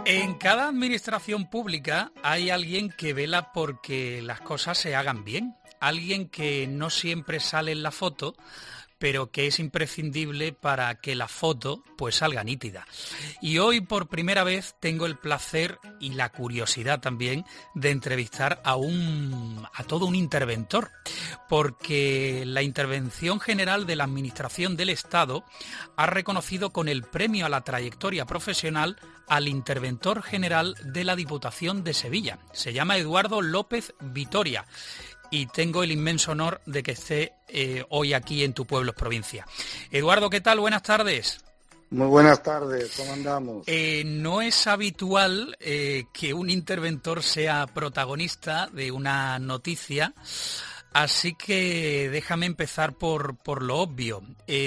En cada administración pública hay alguien que vela porque las cosas se hagan bien, alguien que no siempre sale en la foto, pero que es imprescindible para que la foto pues salga nítida. Y hoy por primera vez tengo el placer y la curiosidad también de entrevistar a todo un interventor, porque la Intervención General de la Administración del Estado ha reconocido con el premio a la trayectoria profesional al interventor general de la Diputación de Sevilla. Se llama Eduardo López Vitoria. Y tengo el inmenso honor de que esté hoy aquí en Tu Pueblo es Provincia. Eduardo, ¿qué tal? Buenas tardes. Muy buenas tardes, ¿cómo andamos? No es habitual que un interventor sea protagonista de una noticia, así que déjame empezar por lo obvio.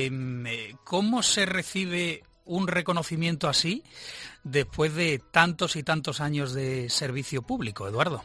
¿Cómo se recibe un reconocimiento así después de tantos y tantos años de servicio público, Eduardo?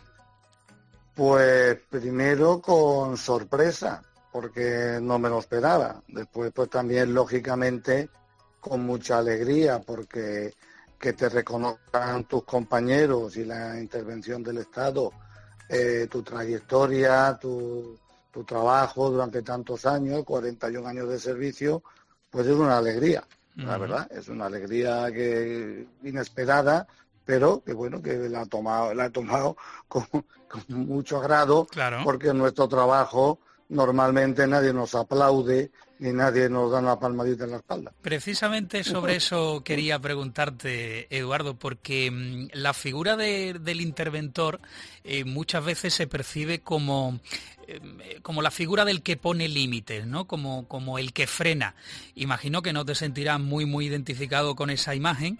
Pues primero con sorpresa, porque no me lo esperaba. Después, pues también, lógicamente, con mucha alegría, porque que te reconozcan tus compañeros y la intervención del Estado, tu trayectoria, tu trabajo durante tantos años, 41 años de servicio, pues es una alegría, la verdad. Es una alegría inesperada, pero que bueno, que la he tomado con mucho agrado, claro. Porque en nuestro trabajo normalmente nadie nos aplaude ni nadie nos da una palmadita en la espalda. Precisamente sobre eso quería preguntarte, Eduardo, porque la figura del interventor muchas veces se percibe como la figura del que pone límites, ¿no? Como el que frena. Imagino que no te sentirás muy identificado con esa imagen.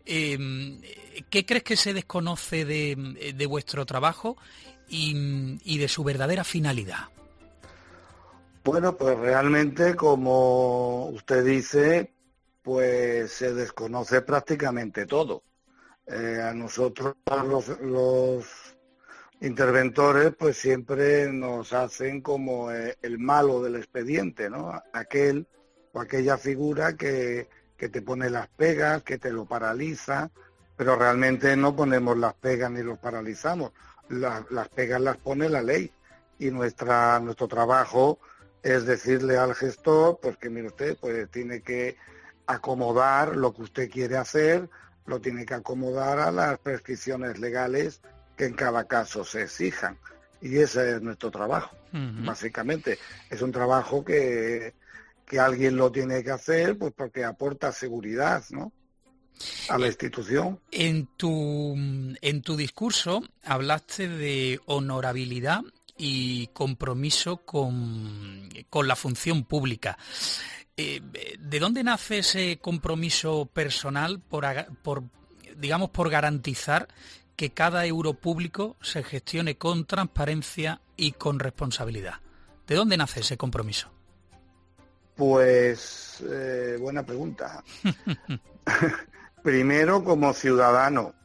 ¿Qué crees que se desconoce de vuestro trabajo y de su verdadera finalidad? Bueno, pues realmente, como usted dice, pues se desconoce prácticamente todo. A nosotros los interventores pues siempre nos hacen como el malo del expediente, ¿no? Aquel o aquella figura que te pone las pegas, que te lo paraliza, pero realmente no ponemos las pegas ni los paralizamos. Las pegas las pone la ley y nuestro trabajo es decirle al gestor, pues que mire usted, pues tiene que acomodar lo que usted quiere hacer, lo tiene que acomodar a las prescripciones legales que en cada caso se exijan. Y ese es nuestro trabajo, básicamente. Es un trabajo que alguien lo tiene que hacer, pues porque aporta seguridad, ¿no?, a la institución. En tu discurso hablaste de honorabilidad y compromiso con la función pública. ¿De dónde nace ese compromiso personal por garantizar que cada euro público se gestione con transparencia y con responsabilidad? ¿De dónde nace ese compromiso? Pues buena pregunta. Primero, como ciudadano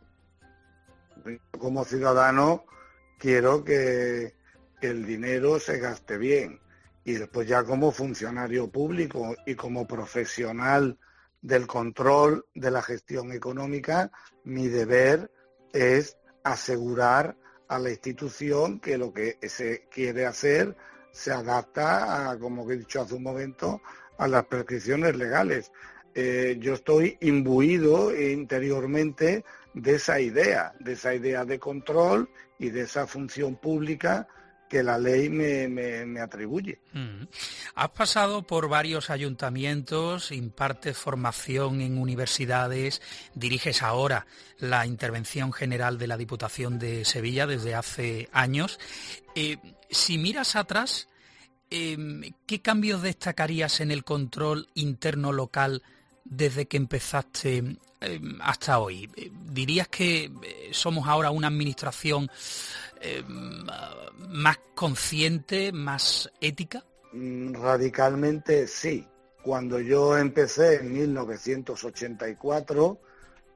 quiero que el dinero se gaste bien, y después ya como funcionario público y como profesional del control de la gestión económica, mi deber es asegurar a la institución que lo que se quiere hacer se adapta a, como he dicho hace un momento, a las prescripciones legales. Yo estoy imbuido interiormente de esa idea de control y de esa función pública que la ley me atribuye. Has pasado por varios ayuntamientos, impartes formación en universidades, diriges ahora la Intervención General de la Diputación de Sevilla desde hace años. Si miras atrás, ¿qué cambios destacarías en el control interno local desde que empezaste hasta hoy? ¿Dirías que somos ahora una administración más consciente, más ética? Radicalmente sí. Cuando yo empecé en 1984,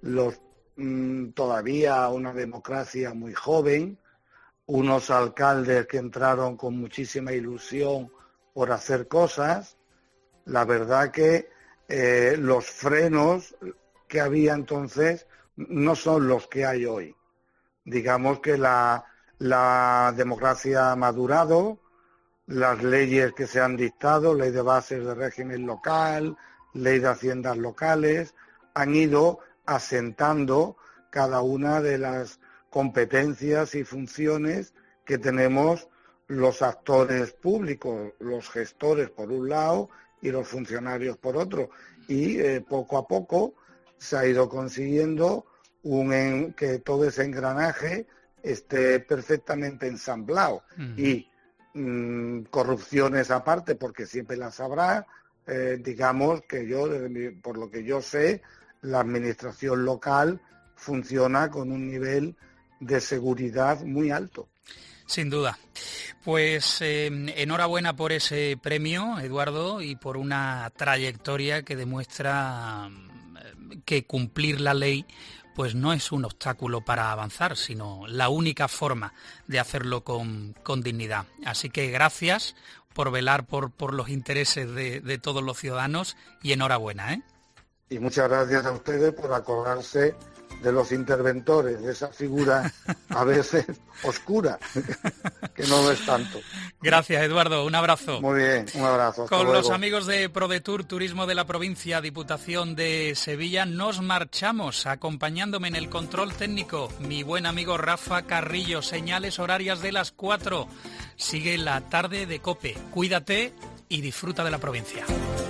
todavía una democracia muy joven, unos alcaldes que entraron con muchísima ilusión por hacer cosas, la verdad que los frenos que había entonces no son los que hay hoy. Digamos que la democracia ha madurado, las leyes que se han dictado, ley de bases de régimen local, ley de haciendas locales, han ido asentando cada una de las competencias y funciones que tenemos los actores públicos, los gestores por un lado y los funcionarios por otro. Y poco a poco se ha ido consiguiendo que todo ese engranaje esté perfectamente ensamblado. Y corrupciones aparte, porque siempre las habrá, digamos que por lo que yo sé, la administración local funciona con un nivel de seguridad muy alto. Sin duda. Pues enhorabuena por ese premio, Eduardo, y por una trayectoria que demuestra que cumplir la ley pues no es un obstáculo para avanzar, sino la única forma de hacerlo con dignidad. Así que gracias por velar por los intereses de todos los ciudadanos y enhorabuena, ¿eh? Y muchas gracias a ustedes por acordarse de los interventores, de esa figura a veces oscura, que no lo es tanto. Gracias, Eduardo, un abrazo. Muy bien, un abrazo. Con luego. Los amigos de ProDetour, Turismo de la Provincia, Diputación de Sevilla, nos marchamos, acompañándome en el control técnico, mi buen amigo Rafa Carrillo, señales horarias de las 4. Sigue la tarde de COPE, cuídate y disfruta de la provincia.